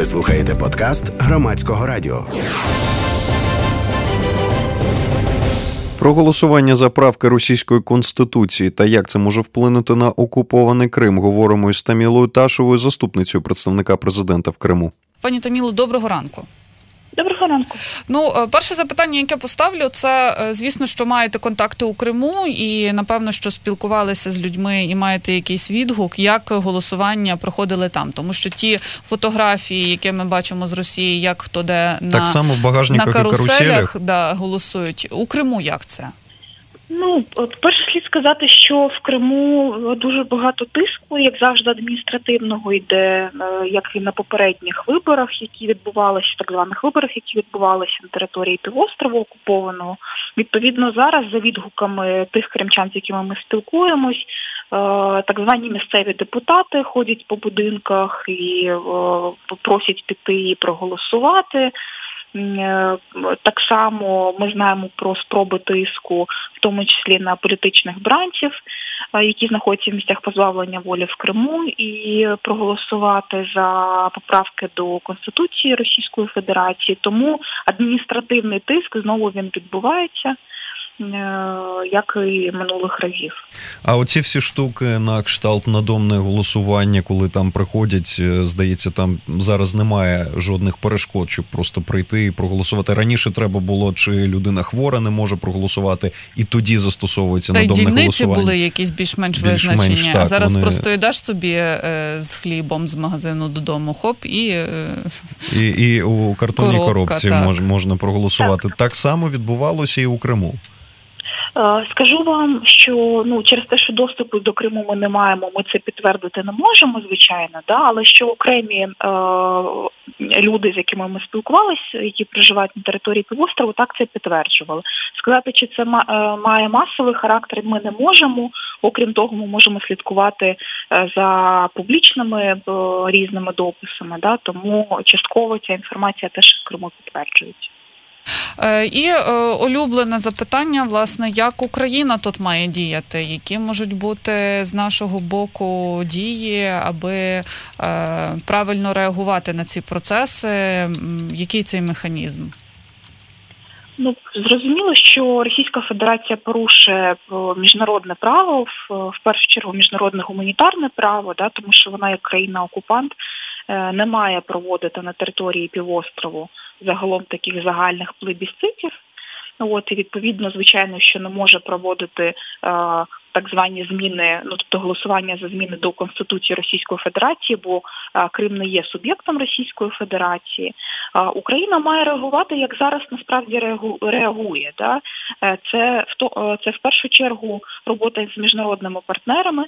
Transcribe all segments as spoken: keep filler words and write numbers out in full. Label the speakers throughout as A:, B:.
A: Ви слухаєте подкаст Громадського радіо.
B: Про голосування за правки російської конституції та як це може вплинути на окупований Крим говоримо із Тамілою Ташевою, заступницею представника президента в Криму.
C: Пані Таміло, доброго ранку.
D: Доброго ранку.
C: Ну, перше запитання, яке поставлю, це, звісно, що маєте контакти у Криму і, напевно, що спілкувалися з людьми і маєте якийсь відгук, як голосування проходили там. Тому що ті фотографії, які ми бачимо з Росії, як хто де на,
B: так само в багажниках
C: на каруселях,
B: і каруселях
C: да, голосують. У Криму як це?
D: Ну, перше слід сказати, що в Криму дуже багато тиску, як завжди, адміністративного йде, як і на попередніх виборах, які відбувалися, так званих виборах, які відбувалися на території півострову окупованого. Відповідно, зараз, за відгуками тих кримчан, з якими ми спілкуємось, так звані місцеві депутати ходять по будинках і просять піти і проголосувати. Так само ми знаємо про спроби тиску, в тому числі на політичних бранців, які знаходяться в місцях позбавлення волі в Криму, і проголосувати за поправки до Конституції Російської Федерації. Тому адміністративний тиск знову він відбувається, як і минулих разів.
B: А оці всі штуки на кшталт надомне голосування, коли там приходять, здається, там зараз немає жодних перешкод, щоб просто прийти і проголосувати. Раніше треба було, чи людина хвора не може проголосувати, і тоді застосовується
C: Та
B: надомне голосування. Та й дільниці
C: були якісь більш-менш,
B: більш-менш
C: визначені.
B: так,
C: а зараз
B: вони...
C: просто йдеш собі е, з хлібом з магазину додому, хоп, і... Е...
B: І, і у картонній
C: Коробка,
B: коробці мож, можна проголосувати. Так. так само відбувалося і у Криму.
D: Скажу вам, що ну через те, що доступу до Криму ми не маємо, ми це підтвердити не можемо, звичайно, да, але що окремі е, люди, з якими ми спілкувалися, які проживають на території півострову, так це підтверджували. Сказати, чи це має масовий характер, ми не можемо. Окрім того, ми можемо слідкувати за публічними е, різними дописами, да, тому частково ця інформація теж в Криму підтверджується.
C: І е, улюблене запитання, власне, як Україна тут має діяти? Які можуть бути з нашого боку дії, аби е, правильно реагувати на ці процеси? Який цей механізм?
D: Ну, зрозуміло, що Російська Федерація порушує міжнародне право, в, в першу чергу міжнародне гуманітарне право, да, тому що вона як країна-окупант не має проводити на території півострову загалом таких загальних плебісцитів. От, і відповідно, звичайно, що не може проводити е, так звані зміни, ну тобто голосування за зміни до Конституції Російської Федерації, бо е, Крим не є суб'єктом Російської Федерації. Е, Україна має реагувати, як зараз насправді реагу, реагує. Да? Е, це, в то, е, це в першу чергу робота з міжнародними партнерами.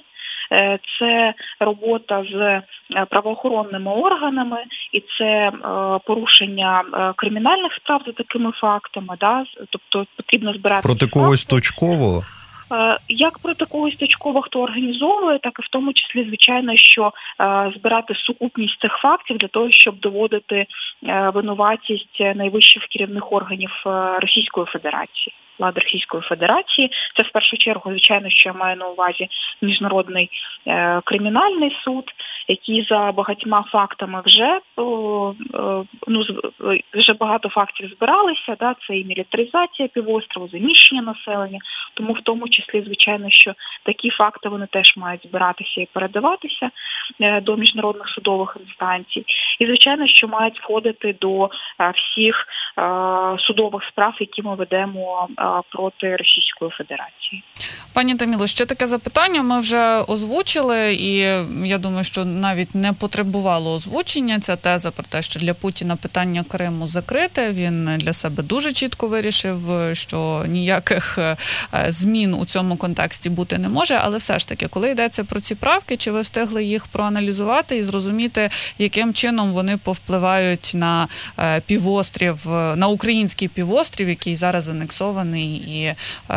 D: Це робота з правоохоронними органами, і це е, порушення е, кримінальних справ за такими фактами. Да? Тобто потрібно збирати
B: проти когось точково?
D: Е, як проти когось точково, хто організовує, так і в тому числі, звичайно, що е, збирати сукупність цих фактів для того, щоб доводити е, винуватість найвищих керівних органів е, Російської Федерації. Влади Російської Федерації. Це в першу чергу, звичайно, що я маю на увазі Міжнародний е, кримінальний суд, який за багатьма фактами вже о, о, ну, вже багато фактів збиралися, да, це і мілітаризація півострову, заміщення населення, тому в тому числі, звичайно, що такі факти вони теж мають збиратися і передаватися е, до міжнародних судових інстанцій. І, звичайно, що мають входити до е, всіх е, судових справ, які ми ведемо е, проти Російської Федерації.
C: Пані Таміло, ще таке запитання ми вже озвучили, і я думаю, що навіть не потребувало озвучення ця теза про те, що для Путіна питання Криму закрите. Він для себе дуже чітко вирішив, що ніяких змін у цьому контексті бути не може, але все ж таки, коли йдеться про ці правки, чи ви встигли їх проаналізувати і зрозуміти, яким чином вони повпливають на півострів, на український півострів, який зараз анексований і,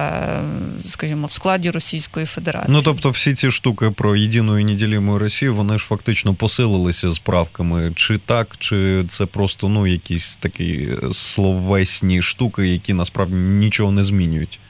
C: скажімо, в складі Російської Федерації.
B: Ну, тобто всі ці штуки про єдину і неділіму Росію, вони ж фактично посилилися з правками. Чи так, чи це просто, ну, якісь такі словесні штуки, які насправді нічого не змінюють?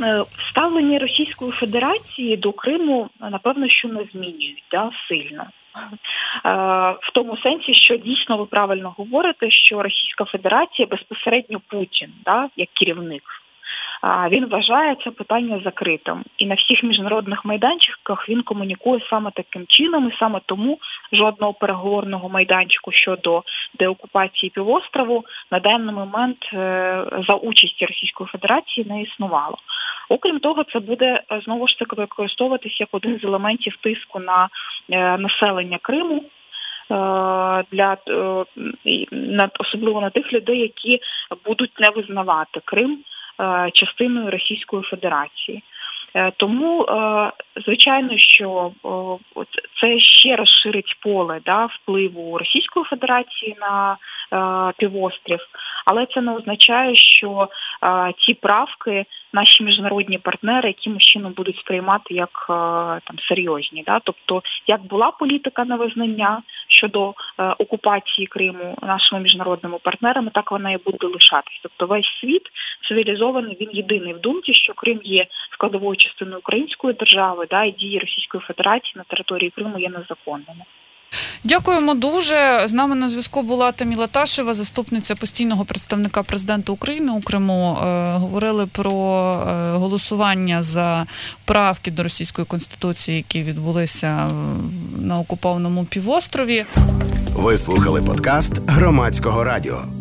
D: Ставлення Російської Федерації до Криму, напевно, що не змінюють, да, сильно. В тому сенсі, що дійсно ви правильно говорите, що Російська Федерація безпосередньо Путін, да, як керівник, він вважає це питання закритим. І на всіх міжнародних майданчиках він комунікує саме таким чином, і саме тому жодного переговорного майданчику щодо деокупації півострову на даний момент за участі Російської Федерації не існувало. Окрім того, це буде знову ж таки використовуватися як один з елементів тиску на населення Криму, для особливо на тих людей, які будуть не визнавати Крим частиною Російської Федерації. Тому, звичайно, що це ще розширить поле, да, впливу Російської Федерації на півострів, але це не означає, що ці правки наші міжнародні партнери якимось чином будуть сприймати як там серйозні. Да? Тобто, як була політика невизнання щодо окупації Криму нашими міжнародними партнерами, так вона і буде лишатись. Тобто весь світ цивілізований, він єдиний в думці, що Крим є складовою частиною української держави, да, і дії Російської Федерації на території Криму є незаконними.
C: Дякуємо дуже. З нами на зв'язку була Таміла Ташева, заступниця постійного представника президента України у Криму. Говорили про голосування за правки до Російської Конституції, які відбулися на окупованому півострові.
A: Ви слухали подкаст Громадського радіо.